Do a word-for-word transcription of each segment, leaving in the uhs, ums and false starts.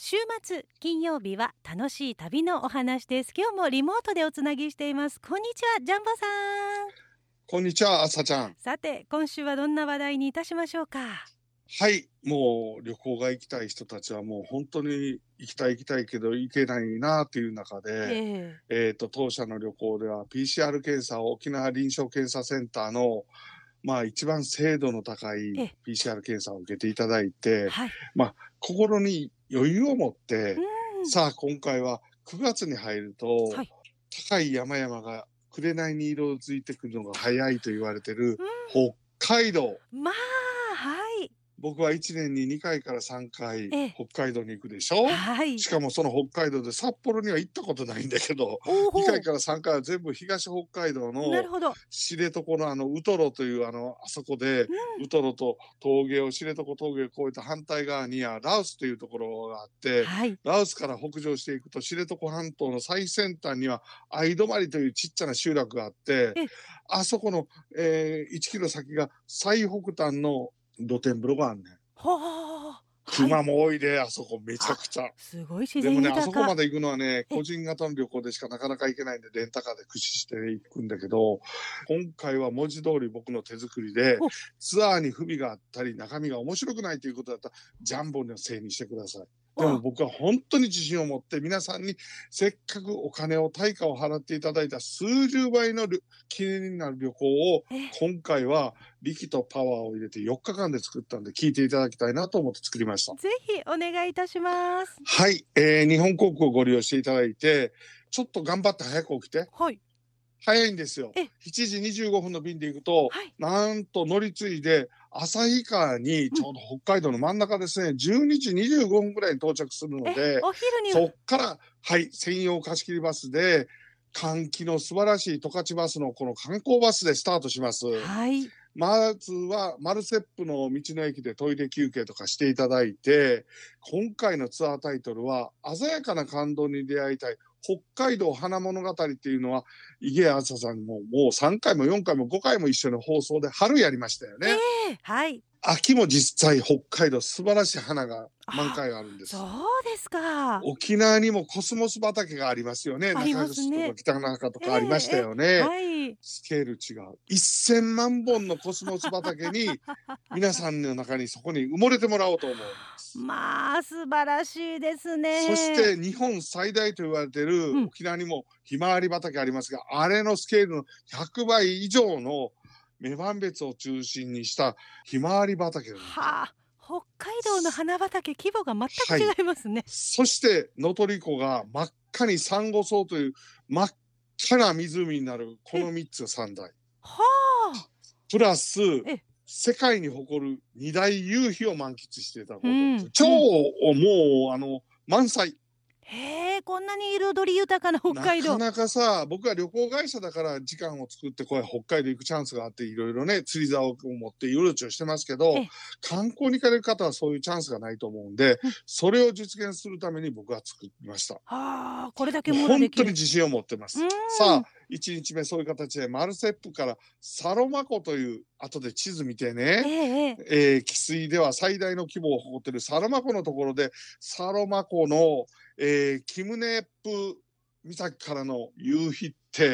週末金曜日は楽しい旅のお話です。今日もリモートでおつなぎしています。こんにちは、ジャンボさん。 こんにちは、あさちゃん。 さて、今週はどんな話題にいたしましょうか。 はい、もう旅行が行きたい人たちはもう本当に行きたい行きたいけど行けないなという中で、 ええーと当社の旅行では ピーシーアール 検査を沖縄臨床検査センターのまあ一番精度の高い ピーシーアール 検査を受けていただいて、 はい、 まあ心に余裕を持って、 うん、 さあ今回はくがつに入ると、 はい、 高い山々が紅に色づいてくるのが早いと言われてるうん、 北海道。 まあ、はい。 僕はいちねんににかいからさんかいええ北海道に行くでしょ。 はい。 しかもその北海道で札幌には行ったことないんだけど、 おにかいーからさんかいは全部東北海道のなるほど。 知床のあのウトロというあのあそこで、 うん、 ウトロと峠を知床峠を越えた反対側にはラオスというところがあって、 はい。 ラオスから北上していくと知床半島の最先端には相泊というちっちゃな集落があって、 えあそこの、えーいちキロ先が最北端の露天風呂があんねん。 ほーはい。 熊も多いで、あそこめちゃくちゃ。 すごい自でもね、あ然豊か。 そこまで行くのはね、 え個人型の旅行でしかなかなか行けないんで、レンタカーで駆使して行くんだけど、今回は文字通り僕の手作りで、 おツアーに不備があったり、中身が面白くないということだったら、ジャンボのせいにしてください。でもお僕は本当に自信を持って皆さんにせっかくお金を対価を払っていただいた数十倍の旅記念になる旅行をえ今回は力とパワーを入れてよっかかんで作ったんで聞いていただきたいなと思って作りました。 ぜひお願いいたします。 はい、えー、日本航空をご利用していただいて、ちょっと頑張って早く起きて。 はい。 早いんですよ。 えしちじにじゅうごふんの便で行くと、 はい。 なんと乗り継いで、旭川にちょうど北海道の真ん中ですね、じゅうにじにじゅうごふんぐらいに到着するのえで、 お昼にそっから、はい、専用貸し切りバスで、換気の素晴らしい十勝バスのこの観光バスでスタートします。 はい。 まずはマルセップの道の駅でトイレ休憩とかしていただいて、今回のツアータイトルは鮮やかな感動に出会いたい北海道花物語っていうのは、井毛あずささんももうさんかいもよんかいもごかいも一緒の放送で春やりましたよね。 ええはい。 秋も実際北海道素晴らしい花が満開があるんです。 そうですか。 沖縄にもコスモス畑がありますよね。 あり中ますね城とか北中とかありましたよね。 ええはい。 スケール違う。せんまんぼんのコスモス畑に皆さんの中にそこに埋もれてもらおうと思うんです。 まあ素晴らしいですね。 そして日本最大と言われているうん沖縄にもひまわり畑ありますが、あれのスケールのひゃくばい以上の女満別を中心にしたひまわり畑なんです。 はあ、北海道の花畑規模が全くはい。 違いますね。 そして能取湖が真っ赤にサンゴ礁という真っ赤な湖になるこのみっつさんだい。 はあ。 プラスえ世界に誇る二大夕日を満喫していただこうと思います。 うん超、 うんもうあの満載。 へえ、こんなに彩り豊かな北海道。 なかなかさ、僕は旅行会社だから時間を作ってこれ北海道行くチャンスがあっていろいろね、釣り竿を持ってうろちょしてますけどえ、 観光に行かれる方はそういうチャンスがないと思うんで、 うんそれを実現するために僕は作りました。 はあ、これだけ網羅本当にできる。 自信を持ってますう。んさあ、いちにちめそういう形でマルセップからサロマ湖という後で地図見てえね、 ええええー、汽水では最大の規模を誇っているサロマ湖のところで、サロマ湖の、えー、キムネップ岬からの夕日って、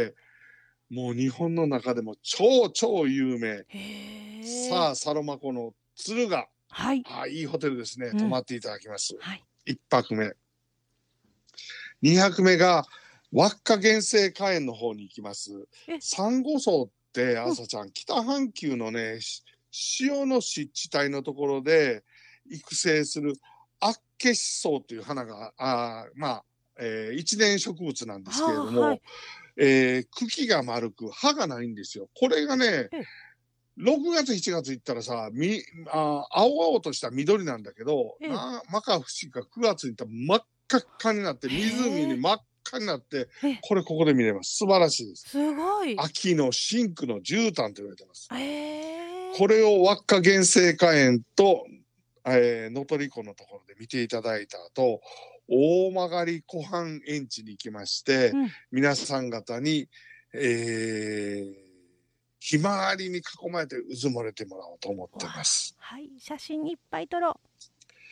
もう日本の中でも超超有名。 へえ。 さあ、サロマ湖の敦賀。 はい。 あ、いいホテルですね。 うん泊まっていただきます。 はい。 いっぱくめ。にはくめが、輪っか原生花園の方に行きます。 えサンゴ礁って、あさちゃん、北半球のね、し潮の湿地帯のところで育成するアッケシソウという花が、あーまあ、えー一年植物なんですけれども、 はあはいえー茎が丸く、葉がないんですよ。これがねえ、 ろくがつ、しちがつ行ったらさ、み、あー青々とした緑なんだけど、 ええなまか不思議かくがつに行ったら真っ赤っかになって、湖に真っ赤になってえ、 これここで見れます。素晴らしいです。 すごい。 秋の真紅の絨毯と言われてます。 へえ。 これを輪っか原生花園と、えー、能取湖のところで見ていただいた後、大曲湖畔園地に行きまして、 うん皆さん方に、えー、ひまわりに囲まれてうずもれてもらおうと思ってます。 はい、写真いっぱい撮ろう。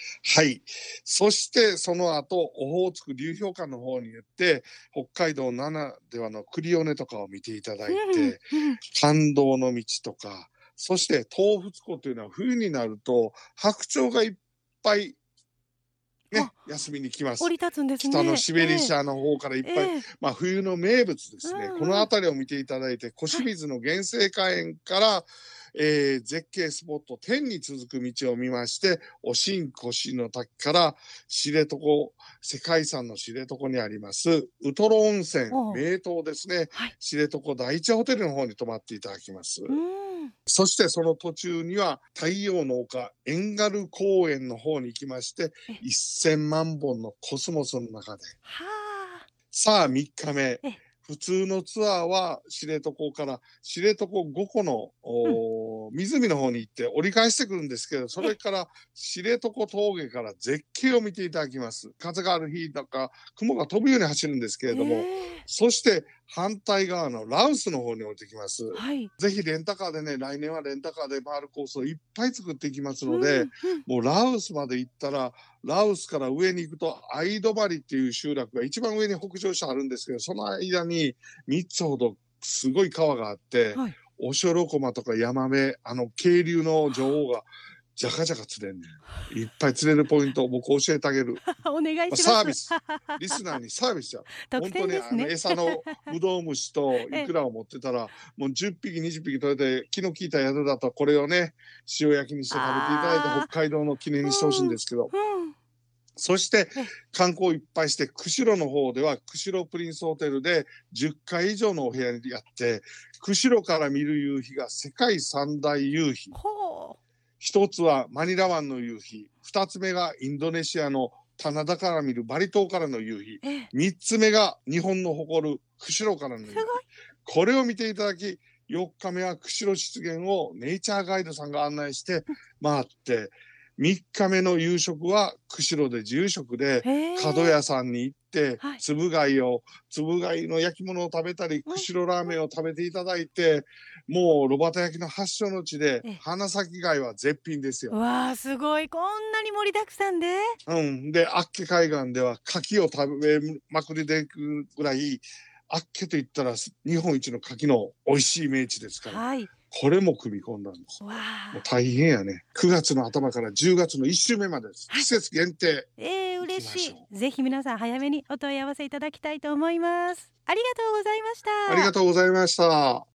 はい。そしてその後、オホーツク流氷館の方に行って、北海道ならではのクリオネとかを見ていただいて、感動の道とか、そして東仏湖というのは冬になると白鳥がいっぱいね、休みに来ます。 降り立つんですね。 北のシベリシアの方からいっぱい、 ええまあ冬の名物ですね。 うんうんこの辺りを見ていただいて、越水の原生花園から、えー絶景スポット天に続く道を見まして、おしんこしの滝から知床、世界遺産の知床にありますウトロ温泉おう名湯ですね、 はい知床第一ホテルの方に泊まっていただきます。 うんそしてその途中には太陽の丘エンガル公園の方に行きまして、 えせんまんぼんのコスモスの中で、 はあさあみっかめ、 え普通のツアーは知床から知床ごこの、おー湖の方に行って折り返してくるんですけど、それから知床峠から絶景を見ていただきます。風がある日だか雲が飛ぶように走るんですけれども、 えそして反対側の羅臼の方に降りてきます。 えはいぜひレンタカーでね、来年はレンタカーで回るコースをいっぱい作っていきますので、 うんうんもう羅臼まで行ったら、羅臼から上に行くと相戸張っていう集落が一番上に北上してあるんですけど、その間にみっつほどすごい川があって、 はいおしょろこまとかヤマメ、あの渓流の女王がじゃかじゃか釣れんねん。いっぱい釣れるポイントを僕教えてあげる。 お願いします。 サービス。リスナーにサービスじゃん。 特本当にあの典ですね。 餌のブドウ虫とイクラを持ってたら、もうじゅっぴき、にじゅっぴき取れて、気の利いた宿だとこれをね、塩焼きにして食べていただいて、 あー北海道の記念にしてほしいんですけど、 うんそしてえ観光いっぱいして、釧路の方では釧路プリンスホテルでじゅっかい以上のお部屋にやって、釧路から見る夕日が世界三大夕日。 ほ一つはマニラ湾の夕日、二つ目がインドネシアの棚田から見るバリ島からの夕日、 うええ三つ目が日本の誇る釧路からの夕日。 すごいこれを見ていただき、よっかめは釧路湿原をネイチャーガイドさんが案内して回って、みっかめの夕食は釧路で自由食で、 へえ角屋さんに行ってはい、 つぶ貝を、つぶ貝の焼き物を食べたり、 うん釧路ラーメンを食べていただいて、もう炉端焼きの発祥の地でええ、 花咲貝は絶品ですよ。 うわあすごいこんなに盛りだくさんでうん。で、あっけ海岸では牡蠣を食べまくりでいくぐらい、あっけと言ったら日本一の牡蠣の美味しい名地ですから、 はいこれも組み込んだんです。 わもうあ大変やね。くがつの頭からじゅうがつのいっ週目までです。 はい季節限定。 えー、嬉し行きましょいぜひ皆さん早めにお問い合わせいただきたいと思います。ありがとうございました。 ありがとうございました。